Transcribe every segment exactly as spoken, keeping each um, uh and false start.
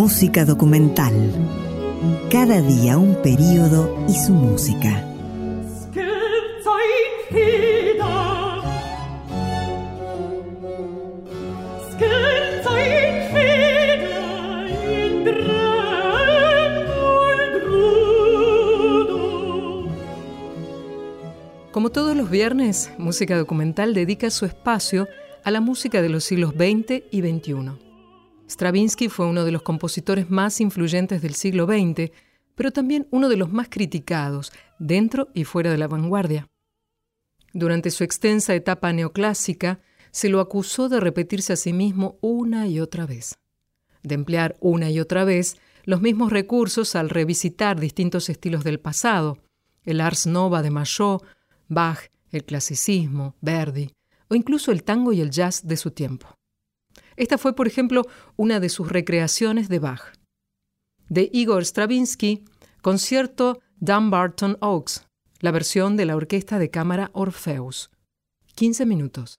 Música documental. Cada día un período y su música. Como todos los viernes, Música Documental dedica su espacio a la música de los siglos veinte y veintiuno. Stravinsky fue uno de los compositores más influyentes del siglo veinte, pero también uno de los más criticados, dentro y fuera de la vanguardia. Durante su extensa etapa neoclásica, se lo acusó de repetirse a sí mismo una y otra vez, de emplear una y otra vez los mismos recursos al revisitar distintos estilos del pasado, el Ars Nova de Maillot, Bach, el clasicismo, Verdi, o incluso el tango y el jazz de su tiempo. Esta fue, por ejemplo, una de sus recreaciones de Bach. De Igor Stravinsky, concierto Dumbarton Oaks, la versión de la Orquesta de Cámara Orpheus. quince minutos.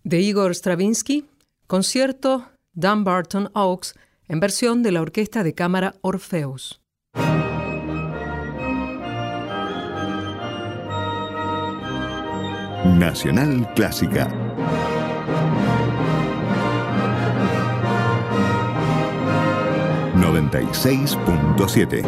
De Igor Stravinsky, concierto Dumbarton Oaks en versión de la Orquesta de Cámara Orpheus. Nacional Clásica. noventa y seis punto siete.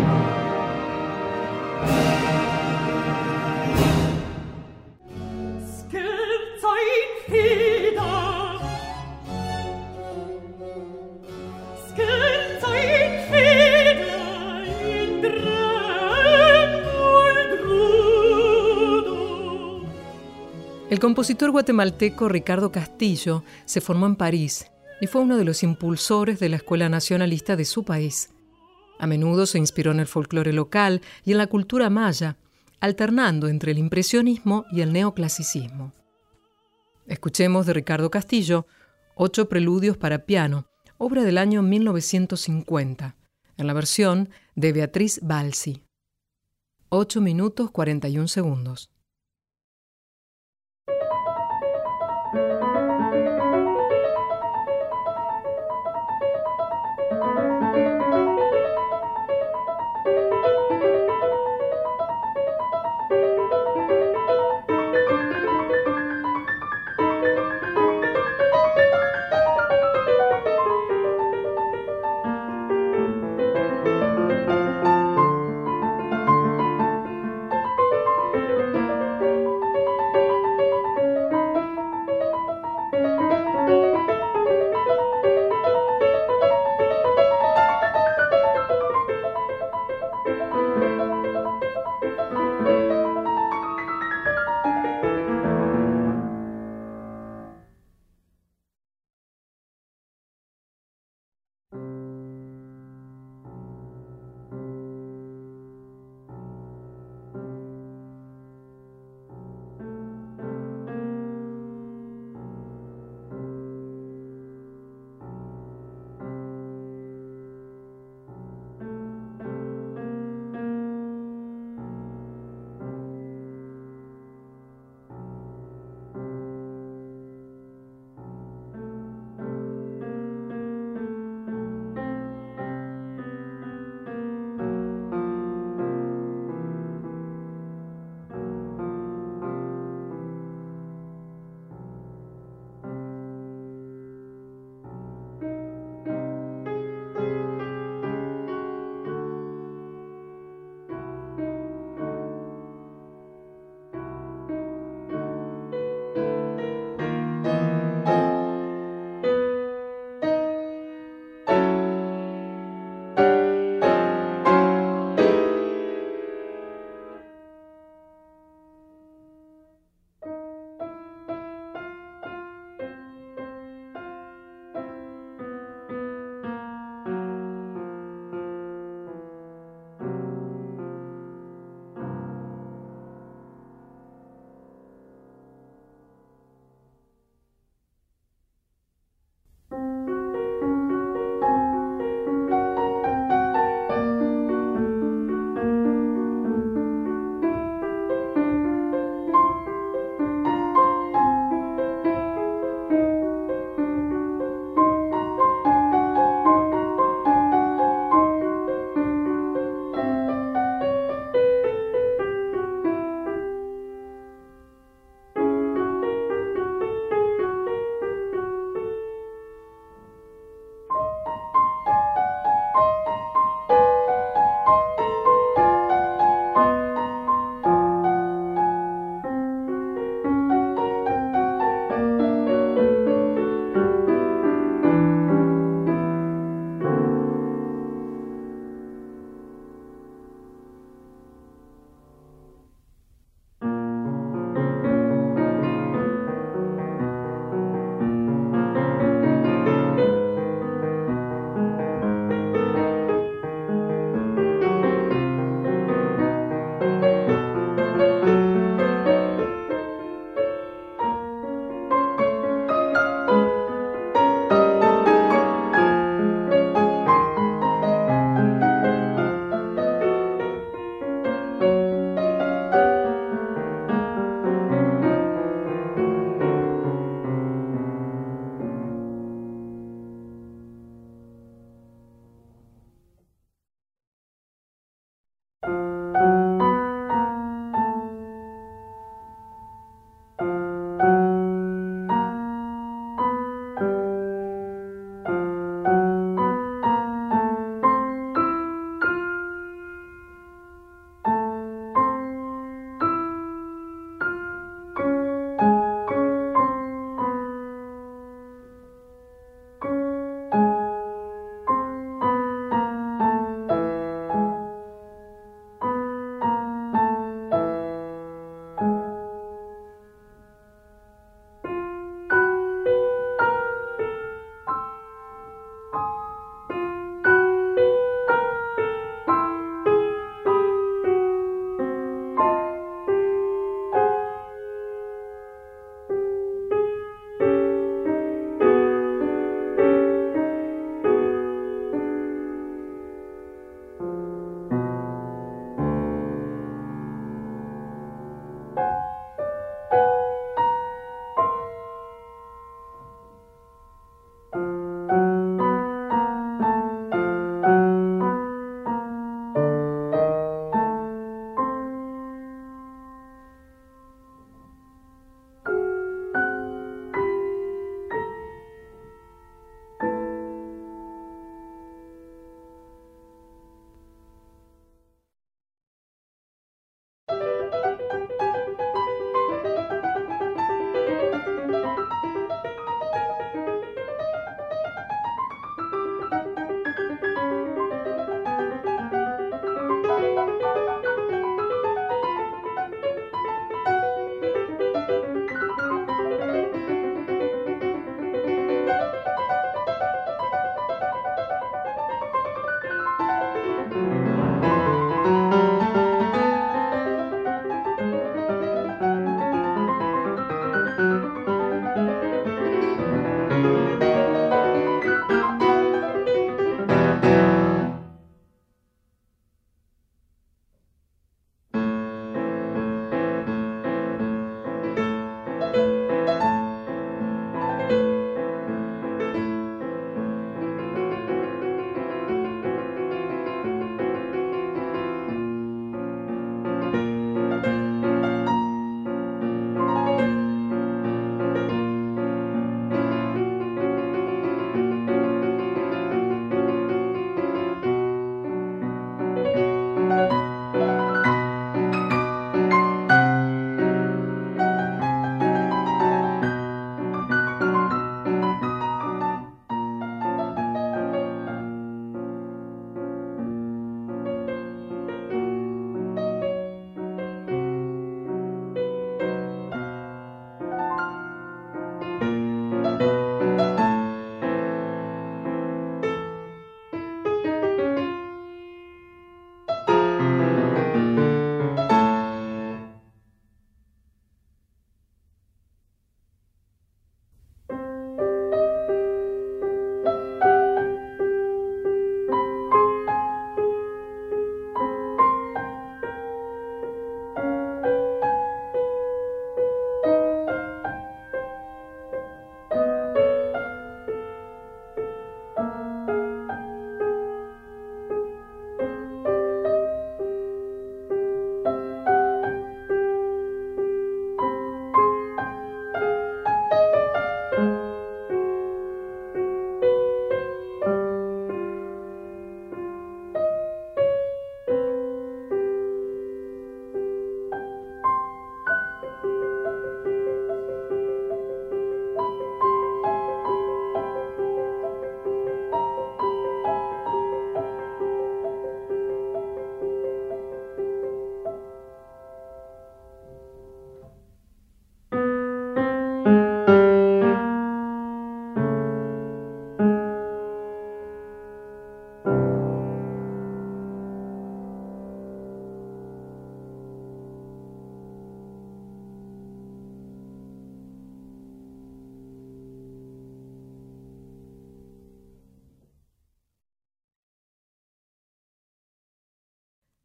El compositor guatemalteco Ricardo Castillo se formó en París y fue uno de los impulsores de la escuela nacionalista de su país. A menudo se inspiró en el folclore local y en la cultura maya, alternando entre el impresionismo y el neoclasicismo. Escuchemos de Ricardo Castillo Ocho preludios para piano, obra del año mil novecientos cincuenta, en la versión de Beatriz Balsi. ocho minutos cuarenta y un segundos.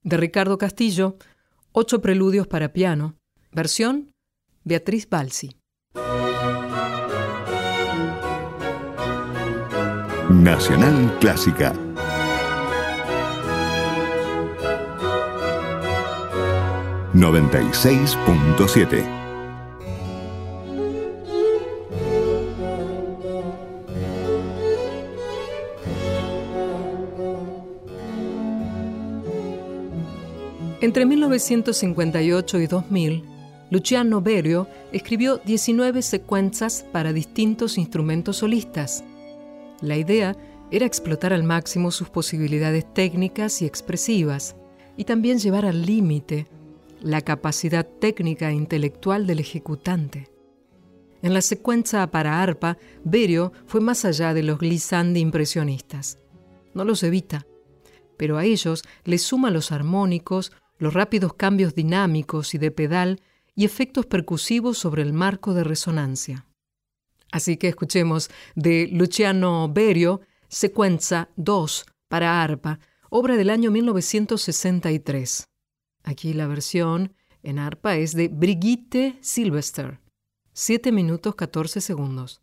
De Ricardo Castillo, ocho preludios para piano, versión Beatriz Balsi. Nacional Clásica. noventa y seis punto siete. Entre mil novecientos cincuenta y ocho y dos mil, Luciano Berio escribió diecinueve secuencias para distintos instrumentos solistas. La idea era explotar al máximo sus posibilidades técnicas y expresivas, y también llevar al límite la capacidad técnica e intelectual del ejecutante. En la secuencia para arpa, Berio fue más allá de los glissandi impresionistas. No los evita, pero a ellos les suma los armónicos, los rápidos cambios dinámicos y de pedal y efectos percusivos sobre el marco de resonancia. Así que escuchemos de Luciano Berio, Secuencia dos para arpa, obra del año mil novecientos sesenta y tres. Aquí la versión en arpa es de Brigitte Silvester, siete minutos catorce segundos.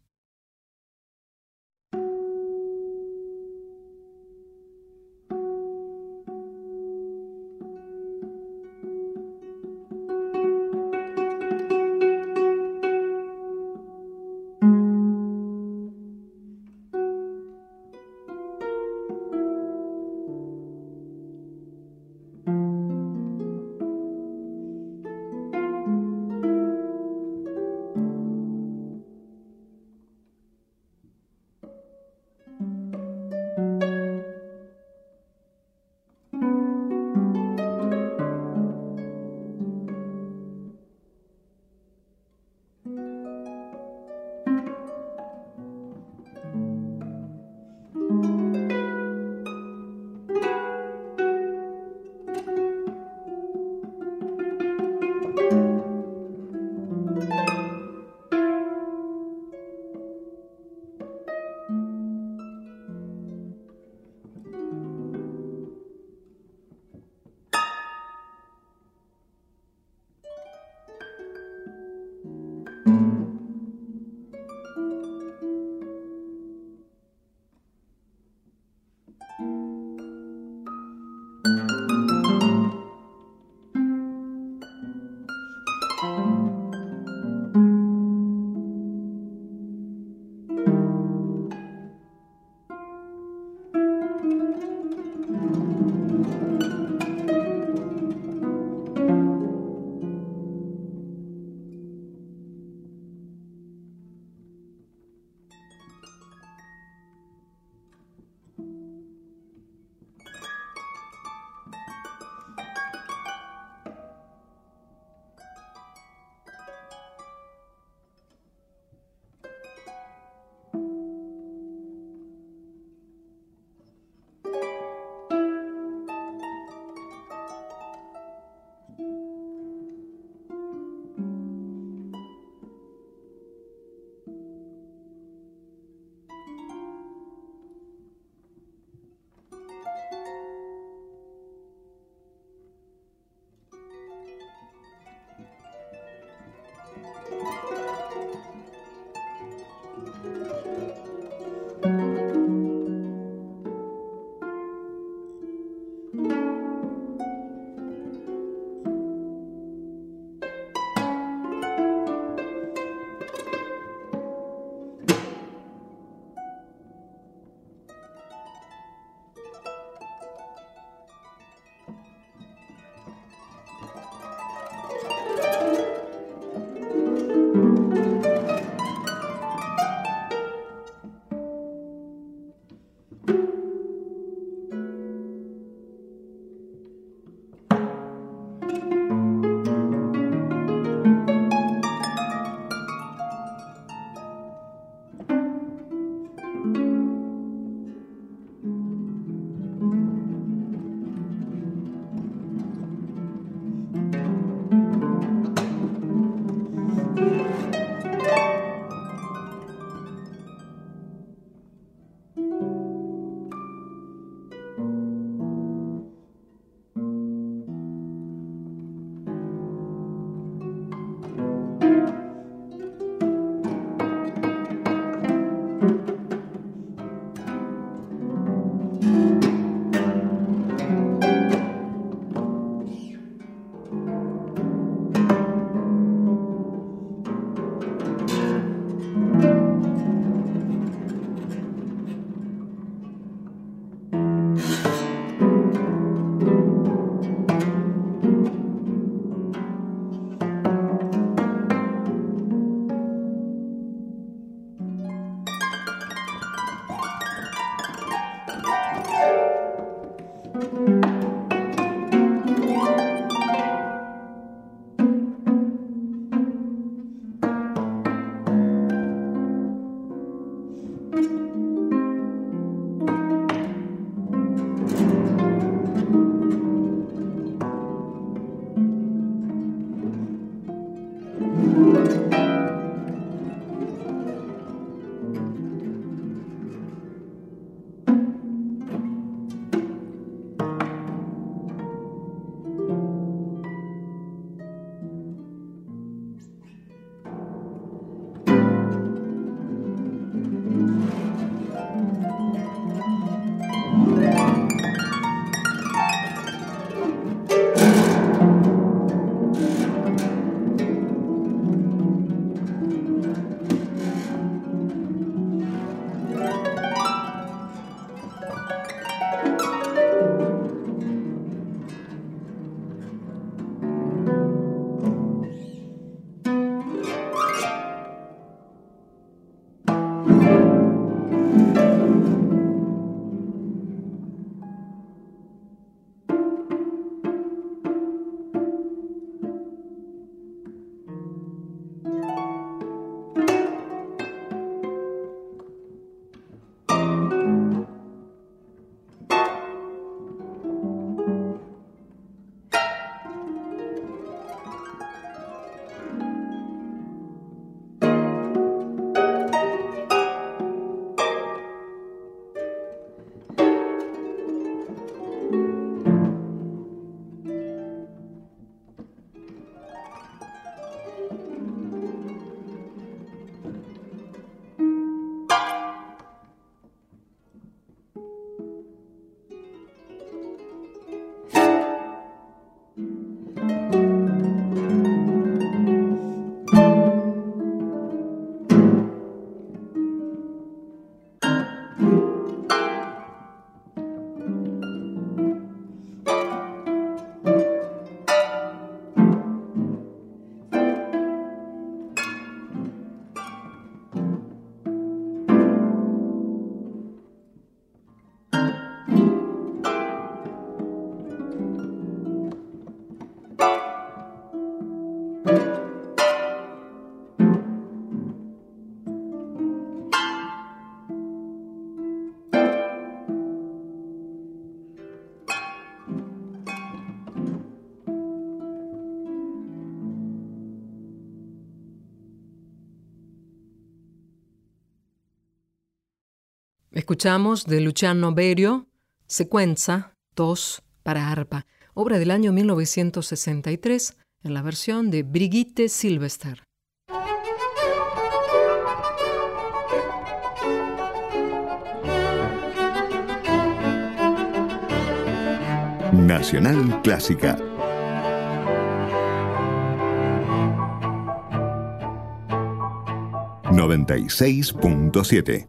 Escuchamos de Luciano Berio, Sequenza dos para arpa, obra del año mil novecientos sesenta y tres, en la versión de Brigitte Silvester. Nacional Clásica. noventa y seis punto siete.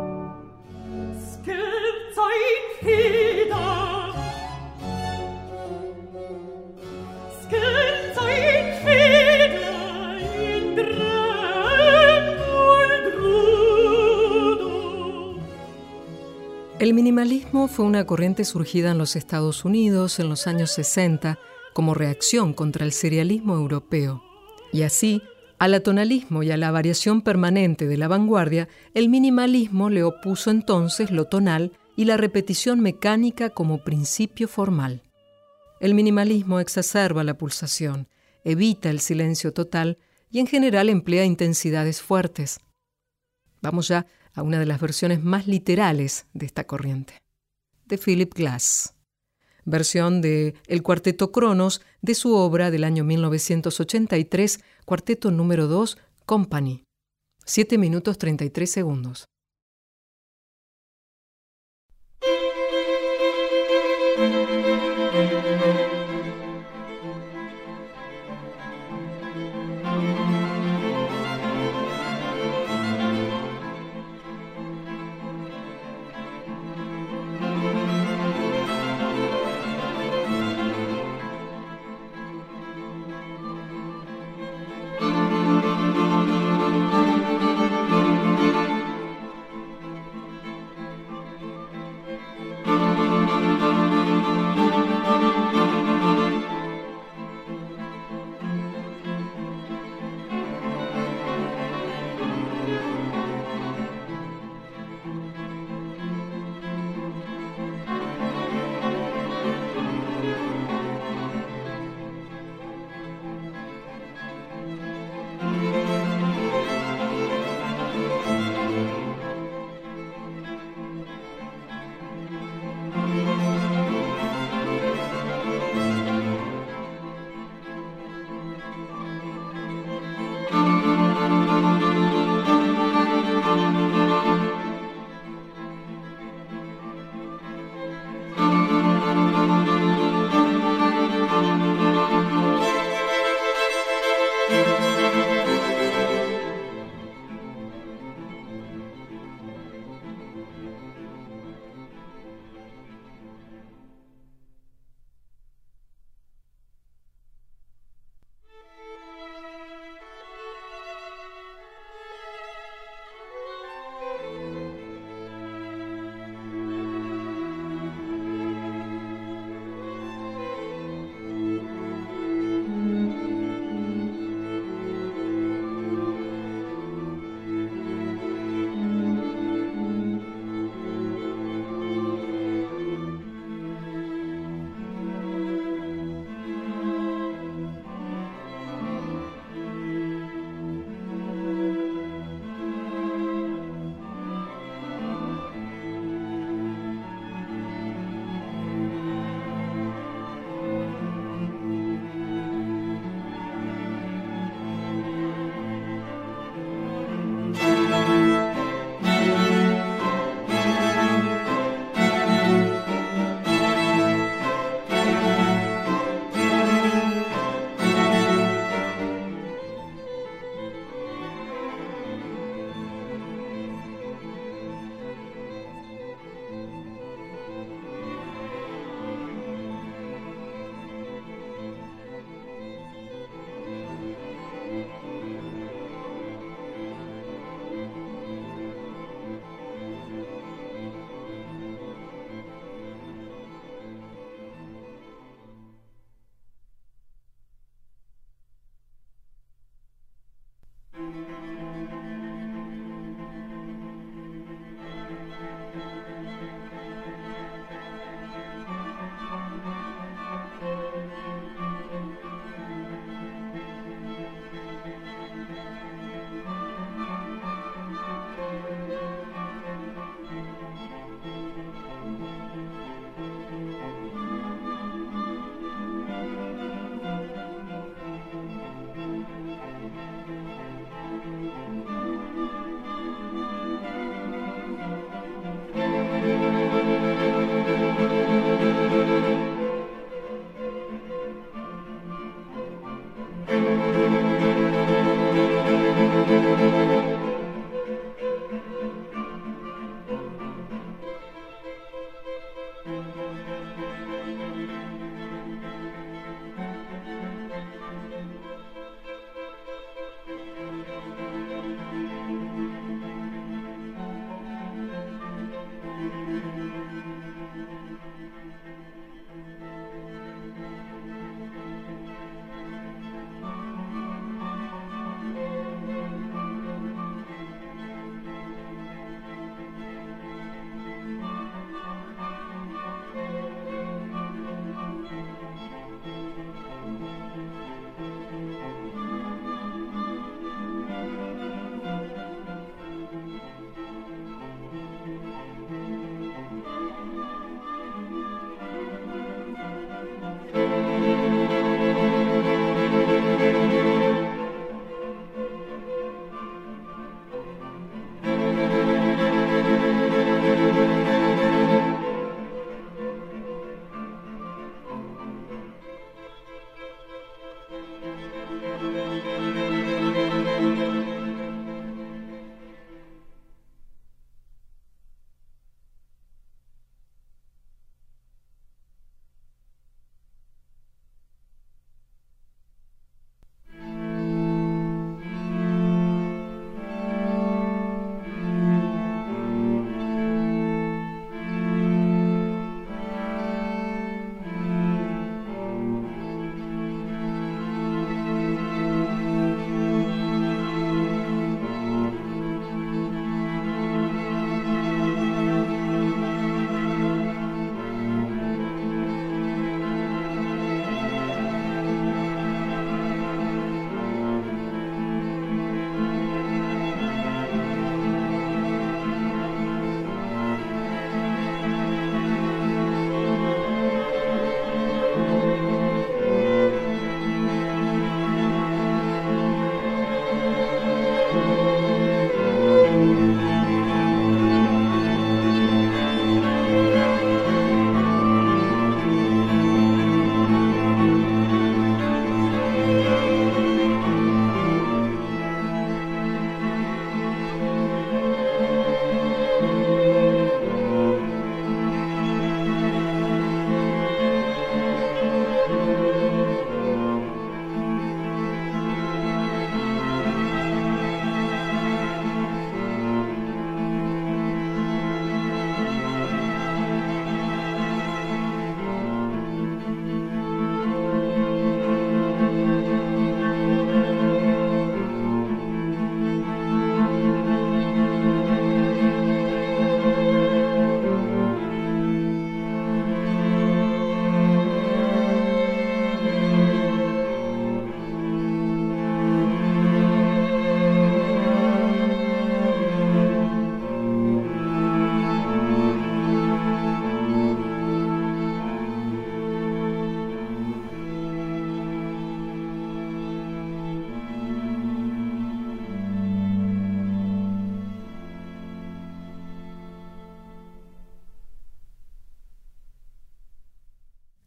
El minimalismo fue una corriente surgida en los Estados Unidos en los años sesenta como reacción contra el serialismo europeo. Y así, al atonalismo y a la variación permanente de la vanguardia, el minimalismo le opuso entonces lo tonal y la repetición mecánica como principio formal. El minimalismo exacerba la pulsación, evita el silencio total y en general emplea intensidades fuertes. Vamos ya a una de las versiones más literales de esta corriente, de Philip Glass, versión de El Cuarteto Cronos de su obra del año mil novecientos ochenta y tres, Cuarteto número dos, Company, siete minutos treinta y tres segundos.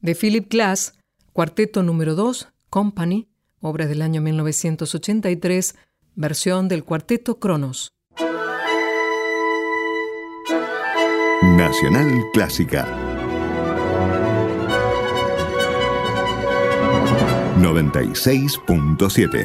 De Philip Glass, Cuarteto número dos, Company, obra del año mil novecientos ochenta y tres, versión del Cuarteto Cronos. Nacional Clásica noventa y seis punto siete.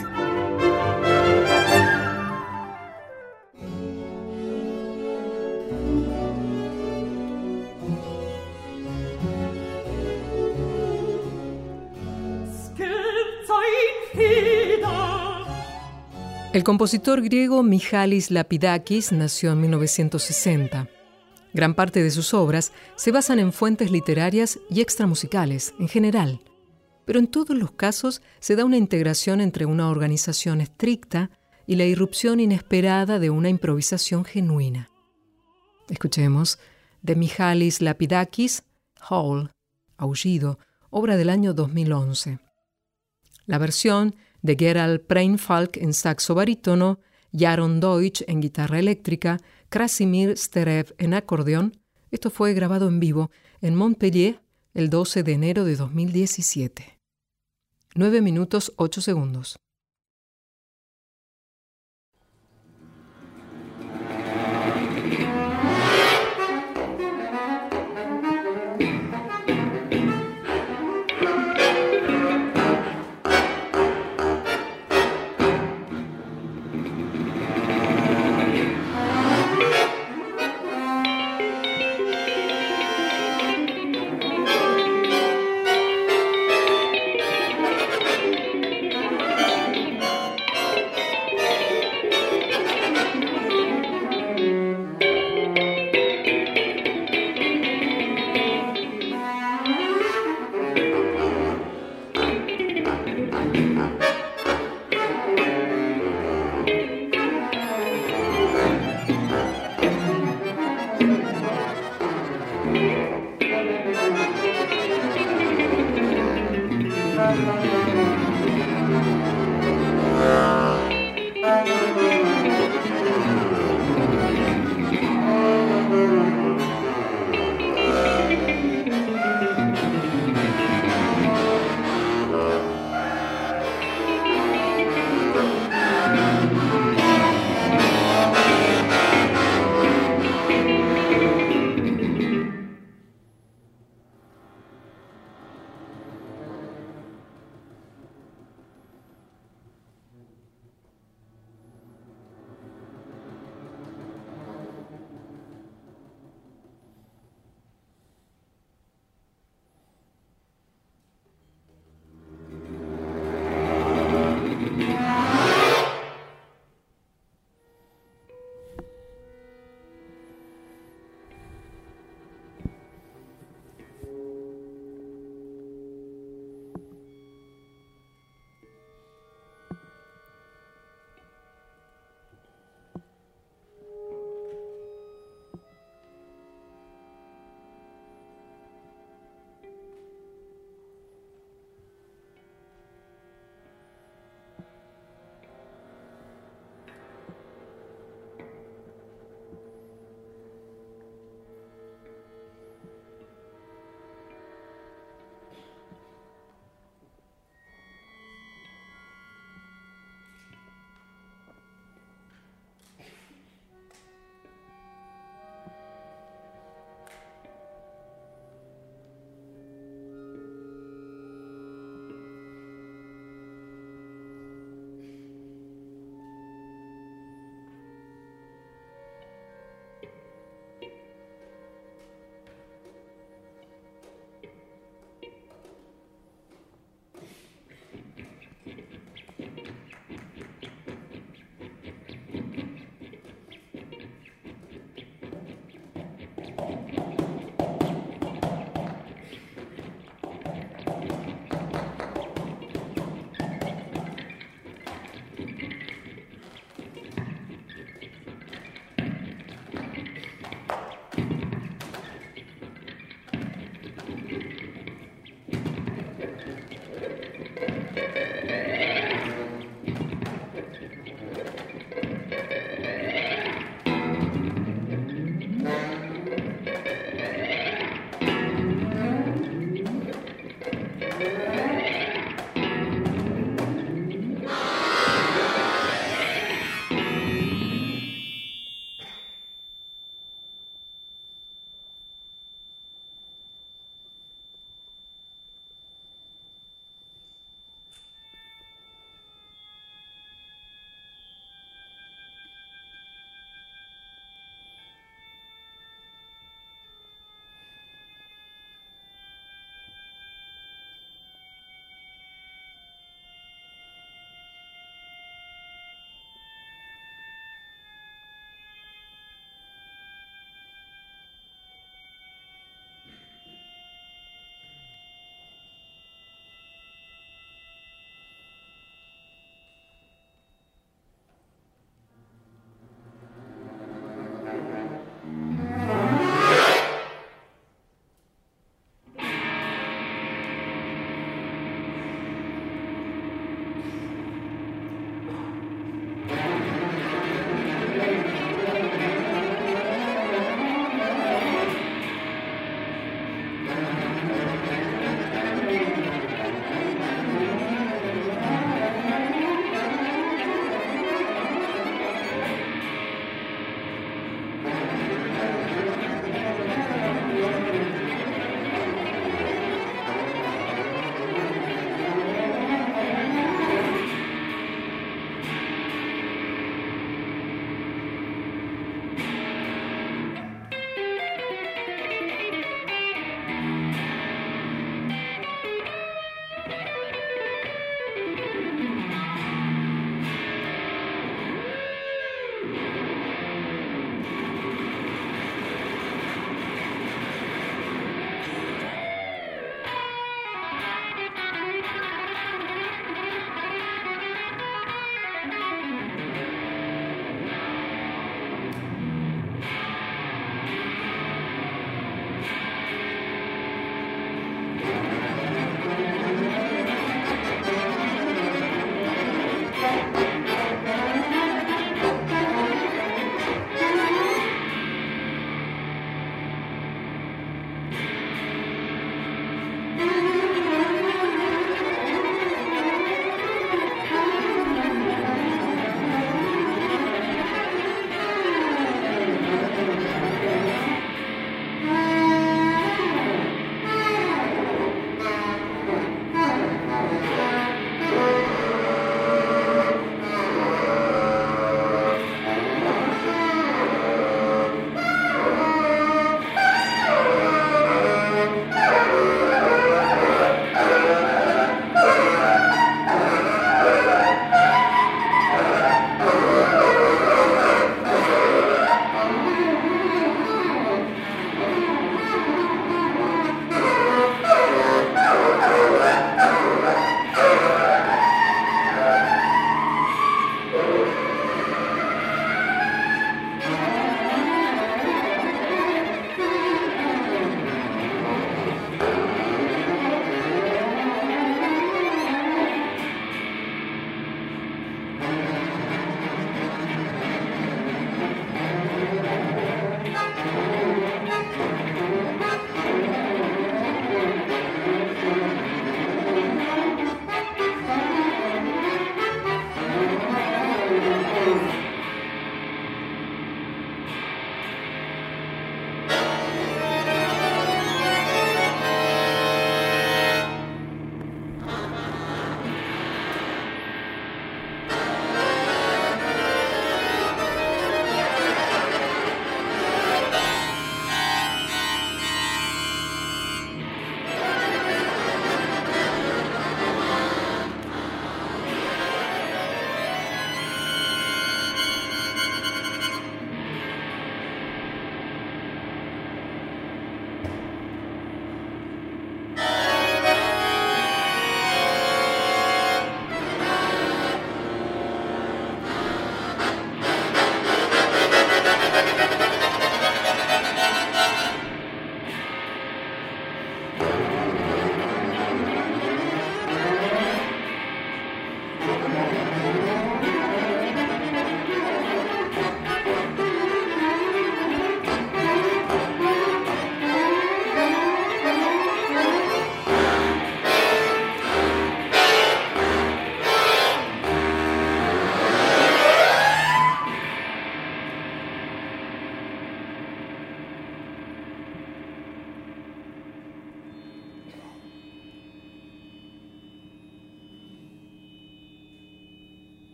El compositor griego Michalis Lapidakis nació en mil novecientos sesenta. Gran parte de sus obras se basan en fuentes literarias y extramusicales, en general, pero en todos los casos se da una integración entre una organización estricta y la irrupción inesperada de una improvisación genuina. Escuchemos de Michalis Lapidakis, Howl, Aullido, obra del año dos mil once. La versión de Gerald Preinfalk en saxo barítono, Jaron Deutsch en guitarra eléctrica, Krasimir Sterev en acordeón. Esto fue grabado en vivo en Montpellier el doce de enero de dos mil diecisiete. nueve minutos ocho segundos.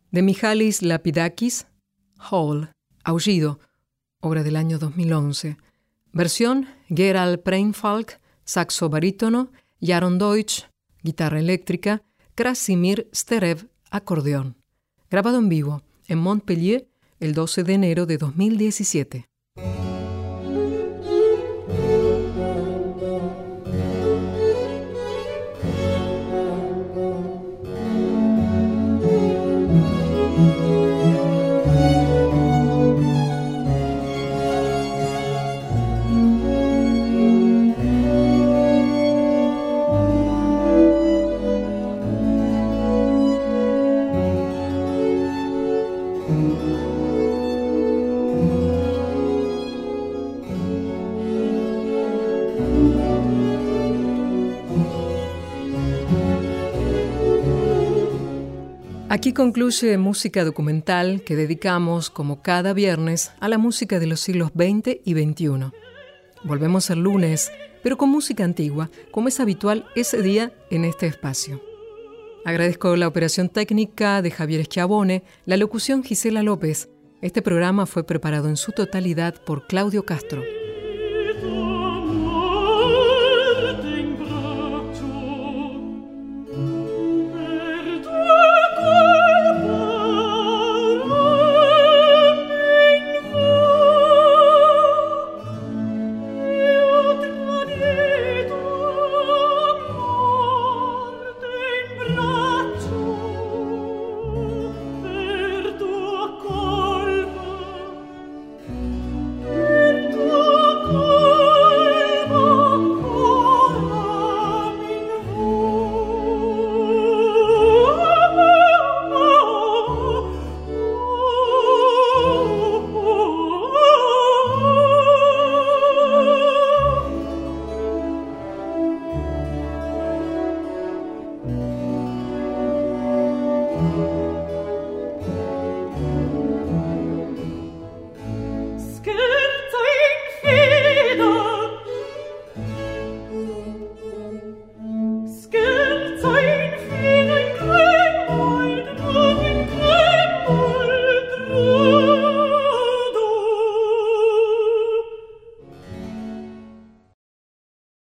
De Mihalis Lapidakis, Howl, Aullido, obra del año dos mil once. Versión Gerald Preinfalk, saxo barítono, Jaron Deutsch, guitarra eléctrica, Krasimir Sterev, acordeón. Grabado en vivo en Montpellier el doce de enero de dos mil diecisiete. Aquí concluye Música Documental, que dedicamos, como cada viernes, a la música de los siglos veinte y veintiuno. Volvemos el lunes, pero con música antigua, como es habitual ese día en este espacio. Agradezco la operación técnica de Javier Schiavone, la locución Gisela López. Este programa fue preparado en su totalidad por Claudio Castro. Thank you.